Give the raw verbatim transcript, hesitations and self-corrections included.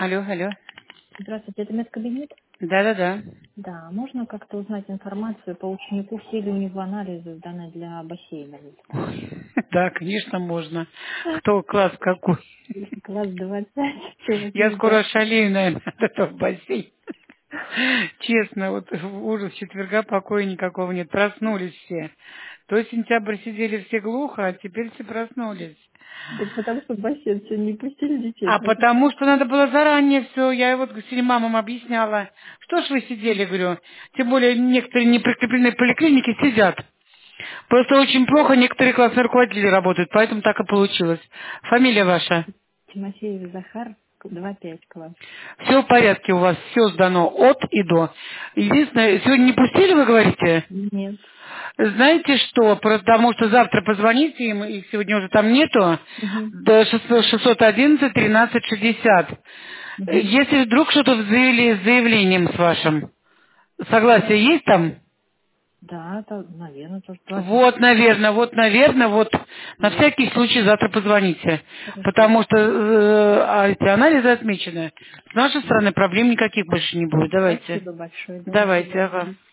Алло, алло. Здравствуйте, это медкабинет? Да-да-да. Да, можно как-то узнать информацию по ученику, все ли у него анализы сданы для бассейна? Да, конечно, можно. Кто класс какой? Класс двадцать, Я скоро да. шалею, наверное, от этого бассейна. Честно, вот ужас, четверга покоя никакого нет. Проснулись все. То сентябрь сидели все глухо, а теперь все проснулись. Да потому что в бассейн сегодня не пустили детей, А поэтому... потому что надо было заранее все. Я вот всем мамам объясняла. Что ж вы сидели, говорю. Тем более некоторые неприкрепленные поликлиники сидят. Просто очень плохо некоторые классные руководители работают, поэтому так и получилось. Фамилия ваша? Тимофеев Захар, два пять класс. Все в порядке у вас, все сдано от и до. Единственное, сегодня не пустили, вы говорите? Нет. Знаете что, потому что завтра позвоните им, их сегодня уже там нету, Угу. до шестьсот одиннадцать тринадцать шестьдесят. Угу. Если вдруг что-то заявили с заявлением с вашим, согласие есть там? Да, это, наверное, тоже двадцать. Вот, наверное, вот, наверное, вот на Есть. всякий случай завтра позвоните. Хорошо. Потому что э, а эти анализы отмечены. С нашей стороны проблем никаких больше не будет. Давайте. Спасибо большое, да, до Давайте, свидания. ага.